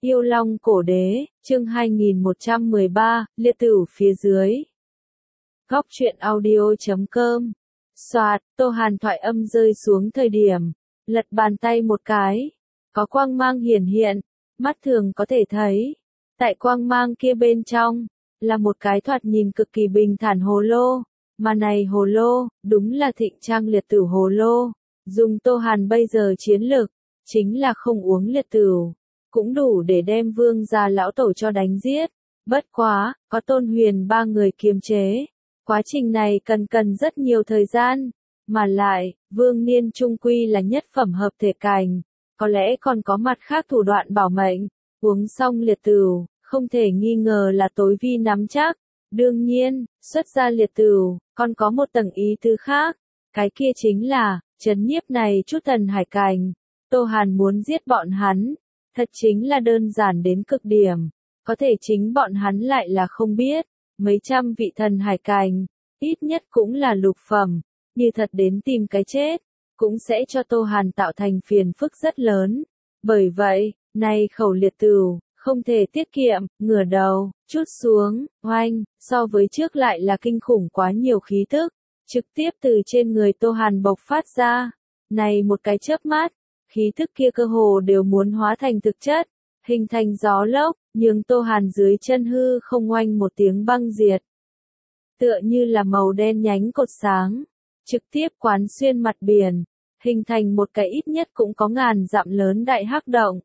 Yêu Long Cổ Đế, chương 2113, liệt tửu phía dưới. Góc truyện audio.com. Soạt, Tô Hàn thoại âm rơi xuống thời điểm, lật bàn tay một cái, có quang mang hiển hiện, mắt thường có thể thấy. Tại quang mang kia bên trong, là một cái thoạt nhìn cực kỳ bình thản hồ lô, mà này hồ lô, đúng là Thịnh Trang liệt tửu hồ lô. Dùng Tô Hàn bây giờ chiến lực, chính là không uống liệt tửu, cũng đủ để đem Vương gia lão tổ cho đánh giết. Bất quá, có Tôn Huyền ba người kiềm chế. Quá trình này cần rất nhiều thời gian, mà lại, Vương Niên trung quy là nhất phẩm hợp thể cảnh, có lẽ còn có mặt khác thủ đoạn bảo mệnh. Uống xong liệt tửu, không thể nghi ngờ là tối vi nắm chắc. Đương nhiên, xuất ra liệt tửu, còn có một tầng ý tứ khác, cái kia chính là, trấn nhiếp này chút thần hải cảnh. Tô Hàn muốn giết bọn hắn, thật chính là đơn giản đến cực điểm, có thể chính bọn hắn lại là không biết, mấy trăm vị thần hải cảnh, ít nhất cũng là lục phẩm, như thật đến tìm cái chết, cũng sẽ cho Tô Hàn tạo thành phiền phức rất lớn. Bởi vậy, nay khẩu liệt tửu, không thể tiết kiệm, ngửa đầu, chút xuống, oanh, so với trước lại là kinh khủng quá nhiều khí tức, trực tiếp từ trên người Tô Hàn bộc phát ra. Này một cái chớp mắt, khí thức kia cơ hồ đều muốn hóa thành thực chất, hình thành gió lốc, nhưng Tô Hàn dưới chân hư không oanh một tiếng băng diệt. Tựa như là màu đen nhánh cột sáng, trực tiếp quán xuyên mặt biển, hình thành một cái ít nhất cũng có ngàn dặm lớn đại hắc động.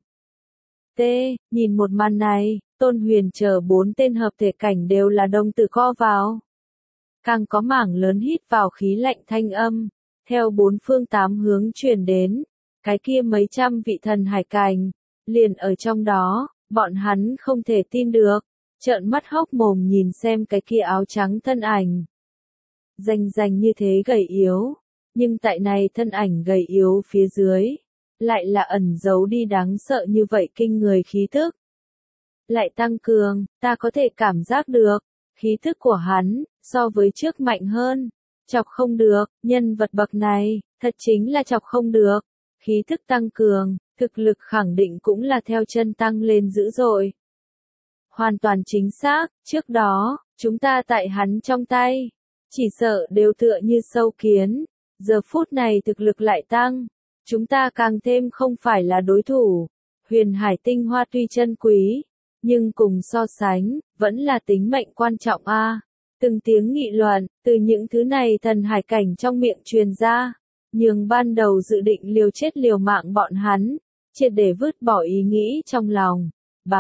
Nhìn một màn này, Tôn Huyền chờ 4 tên hợp thể cảnh đều là đồng tử co vào. Càng có mảng lớn hít vào khí lạnh thanh âm, theo 4 phương 8 hướng truyền đến, cái kia mấy trăm vị thần hải cảnh, liền ở trong đó, bọn hắn không thể tin được, trợn mắt hốc mồm nhìn xem cái kia áo trắng thân ảnh. Rành như thế gầy yếu, nhưng tại này thân ảnh gầy yếu phía dưới, lại là ẩn giấu đi đáng sợ như vậy kinh người khí thức. Lại tăng cường, ta có thể cảm giác được, khí thức của hắn, so với trước mạnh hơn. Chọc không được, nhân vật bậc này, thật chính là chọc không được. Khí thức tăng cường, thực lực khẳng định cũng là theo chân tăng lên dữ dội. Hoàn toàn chính xác, trước đó, chúng ta tại hắn trong tay, chỉ sợ đều tựa như sâu kiến. Giờ phút này thực lực lại tăng, chúng ta càng thêm không phải là đối thủ. Huyền hải tinh hoa tuy chân quý, nhưng cùng so sánh, vẫn là tính mệnh quan trọng a. Từng tiếng nghị luận, từ những thứ này thần hải cảnh trong miệng truyền ra, nhưng ban đầu dự định liều chết liều mạng bọn hắn, triệt để vứt bỏ ý nghĩ trong lòng.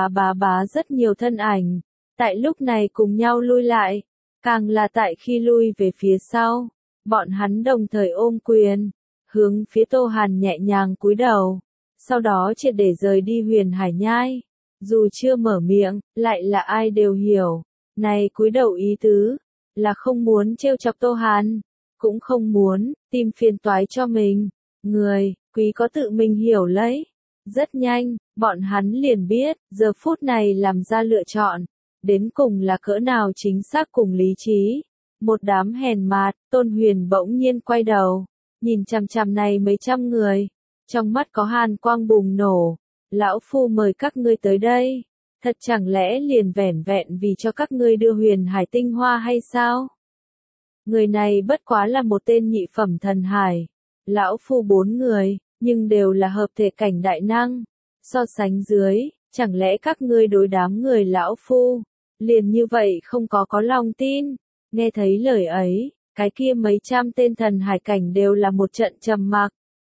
Bá rất nhiều thân ảnh, tại lúc này cùng nhau lui lại, càng là tại khi lui về phía sau, bọn hắn đồng thời ôm quyền, hướng phía Tô Hàn nhẹ nhàng cúi đầu, sau đó triệt để rời đi huyền hải nhai. Dù chưa mở miệng, lại là ai đều hiểu, này cúi đầu ý tứ, là không muốn trêu chọc Tô Hàn, cũng không muốn tìm phiền toái cho mình. Người, quý có tự mình hiểu lấy. Rất nhanh, bọn hắn liền biết, giờ phút này làm ra lựa chọn, đến cùng là cỡ nào chính xác cùng lý trí. Một đám hèn mạt, Tôn Huyền bỗng nhiên quay đầu, nhìn chằm này mấy trăm người, trong mắt có hàn quang bùng nổ. Lão Phu mời các ngươi tới đây, thật chẳng lẽ liền vẻn vẹn vì cho các ngươi đưa huyền hải tinh hoa hay sao? Người này bất quá là một tên nhị phẩm thần hải, Lão Phu 4 người, nhưng đều là hợp thể cảnh đại năng. So sánh dưới, chẳng lẽ các ngươi đối đám người Lão Phu, liền như vậy không có lòng tin? Nghe thấy lời ấy, cái kia mấy trăm tên thần hải cảnh đều là một trận trầm mặc.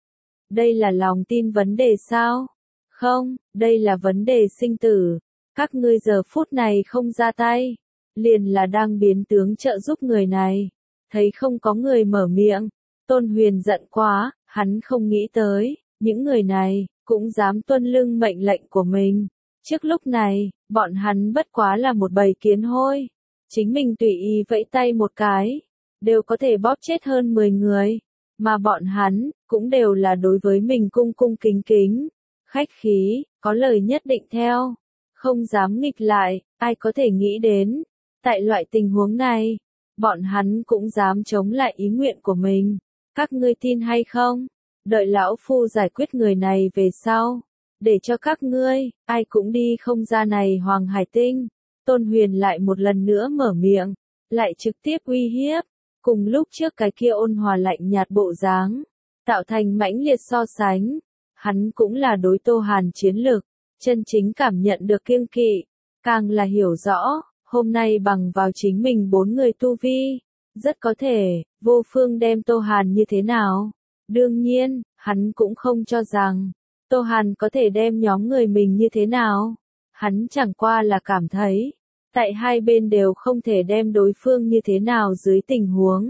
Đây là lòng tin vấn đề sao? Không, đây là vấn đề sinh tử. Các ngươi giờ phút này không ra tay, liền là đang biến tướng trợ giúp người này. Thấy không có người mở miệng, Tôn Huyền giận quá, hắn không nghĩ tới, những người này, cũng dám tuân lưng mệnh lệnh của mình. Trước lúc này, bọn hắn bất quá là một bầy kiến hôi. Chính mình tùy ý vẫy tay một cái, đều có thể bóp chết hơn 10 người. Mà bọn hắn, cũng đều là đối với mình cung kính. Khách khí, có lời nhất định theo, không dám nghịch lại, ai có thể nghĩ đến. Tại loại tình huống này, bọn hắn cũng dám chống lại ý nguyện của mình. Các ngươi tin hay không? Đợi Lão Phu giải quyết người này về sau, để cho các ngươi, ai cũng đi không ra này Hoàng Hải Tinh. Tôn Huyền lại một lần nữa mở miệng, lại trực tiếp uy hiếp, cùng lúc trước cái kia ôn hòa lạnh nhạt bộ dáng, tạo thành mãnh liệt so sánh. Hắn cũng là đối Tô Hàn chiến lược, chân chính cảm nhận được kiêng kỵ, càng là hiểu rõ, hôm nay bằng vào chính mình 4 người tu vi, rất có thể, vô phương đem Tô Hàn như thế nào. Đương nhiên, hắn cũng không cho rằng, Tô Hàn có thể đem nhóm người mình như thế nào. Hắn chẳng qua là cảm thấy, tại hai bên đều không thể đem đối phương như thế nào dưới tình huống.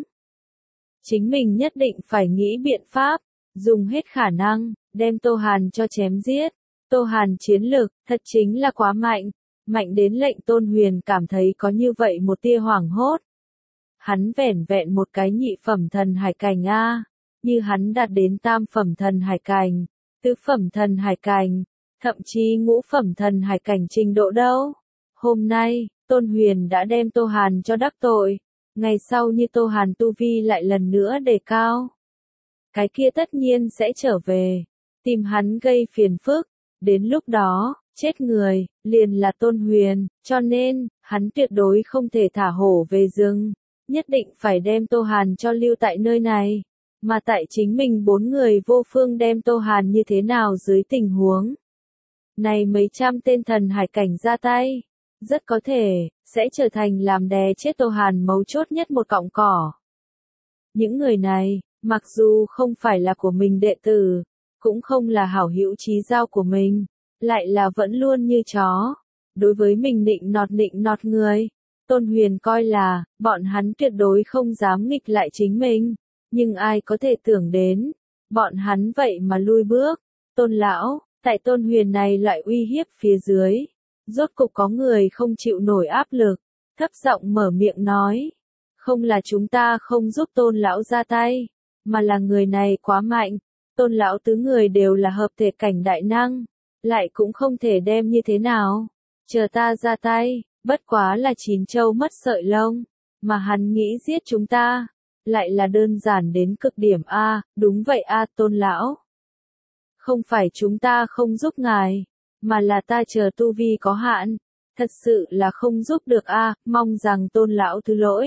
Chính mình nhất định phải nghĩ biện pháp, dùng hết khả năng, đem Tô Hàn cho chém giết. Tô Hàn chiến lực, thật chính là quá mạnh, mạnh đến lệnh Tôn Huyền cảm thấy có như vậy một tia hoảng hốt. Hắn vẻn vẹn một cái nhị phẩm thần hải cảnh a, như hắn đạt đến tam phẩm thần hải cảnh, tứ phẩm thần hải cảnh, thậm chí ngũ phẩm thần hải cảnh trình độ đâu. Hôm nay, Tôn Huyền đã đem Tô Hàn cho đắc tội, ngày sau như Tô Hàn tu vi lại lần nữa đề cao. Cái kia tất nhiên sẽ trở về, tìm hắn gây phiền phức, đến lúc đó, chết người, liền là Tôn Huyền, cho nên, hắn tuyệt đối không thể thả hổ về rừng, nhất định phải đem Tô Hàn cho lưu tại nơi này, mà tại chính mình 4 người vô phương đem Tô Hàn như thế nào dưới tình huống. Này mấy trăm tên thần hải cảnh ra tay, rất có thể, sẽ trở thành làm đè chết Tô Hàn mấu chốt nhất một cọng cỏ. Những người này, mặc dù không phải là của mình đệ tử, cũng không là hảo hữu chí giao của mình, lại là vẫn luôn như chó. Đối với mình nịnh nọt người, Tôn Huyền coi là, bọn hắn tuyệt đối không dám nghịch lại chính mình, nhưng ai có thể tưởng đến, bọn hắn vậy mà lui bước. Tôn lão, tại Tôn Huyền này lại uy hiếp phía dưới, rốt cục có người không chịu nổi áp lực, thấp giọng mở miệng nói, không là chúng ta không giúp Tôn lão ra tay, mà là người này quá mạnh. Tôn lão tứ người đều là hợp thể cảnh đại năng, lại cũng không thể đem như thế nào. Chờ ta ra tay, bất quá là 9 châu mất sợi lông, mà hắn nghĩ giết chúng ta, lại là đơn giản đến cực điểm a. Đúng vậy a, Tôn lão. Không phải chúng ta không giúp ngài, mà là ta chờ tu vi có hạn, thật sự là không giúp được a, mong rằng Tôn lão thứ lỗi.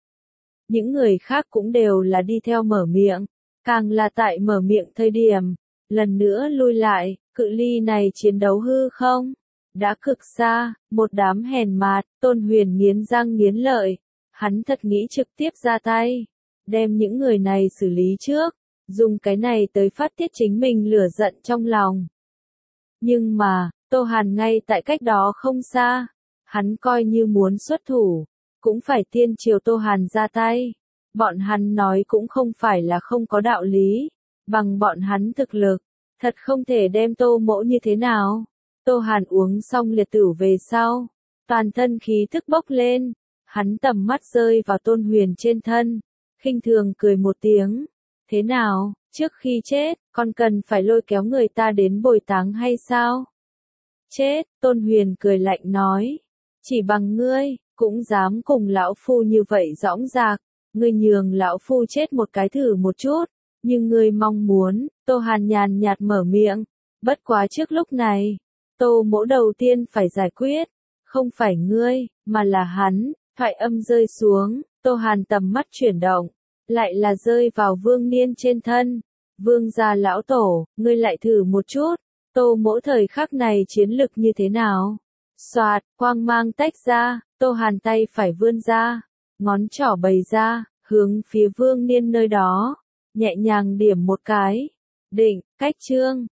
Những người khác cũng đều là đi theo mở miệng, càng là tại mở miệng thời điểm, lần nữa lui lại, cự ly này chiến đấu hư không? Đã cực xa, một đám hèn mạt, Tôn Huyền nghiến răng nghiến lợi, hắn thật nghĩ trực tiếp ra tay, đem những người này xử lý trước, dùng cái này tới phát tiết chính mình lửa giận trong lòng. Nhưng mà, Tô Hàn ngay tại cách đó không xa, hắn coi như muốn xuất thủ, cũng phải tiên triều Tô Hàn ra tay. Bọn hắn nói cũng không phải là không có đạo lý, bằng bọn hắn thực lực, thật không thể đem Tô mỗ như thế nào. Tô Hàn uống xong liệt tử về sau, toàn thân khí thức bốc lên, hắn tầm mắt rơi vào Tôn Huyền trên thân, khinh thường cười một tiếng. Thế nào, trước khi chết, còn cần phải lôi kéo người ta đến bồi táng hay sao? Chết, Tôn Huyền cười lạnh nói, chỉ bằng ngươi, cũng dám cùng lão phu như vậy dõng dạc, ngươi nhường lão phu chết một cái thử một chút, nhưng ngươi mong muốn. Tô Hàn nhàn nhạt mở miệng, bất quá trước lúc này, Tô mỗ đầu tiên phải giải quyết, không phải ngươi, mà là hắn. Thoại âm rơi xuống, Tô Hàn tầm mắt chuyển động, lại là rơi vào Vương Niên trên thân. Vương gia lão tổ, ngươi lại thử một chút, Tô mỗ thời khắc này chiến lực như thế nào? Soạt, quang mang tách ra, Tô Hàn tay phải vươn ra, ngón trỏ bày ra, hướng phía Vương Niên nơi đó, nhẹ nhàng điểm một cái. Định, cách chương.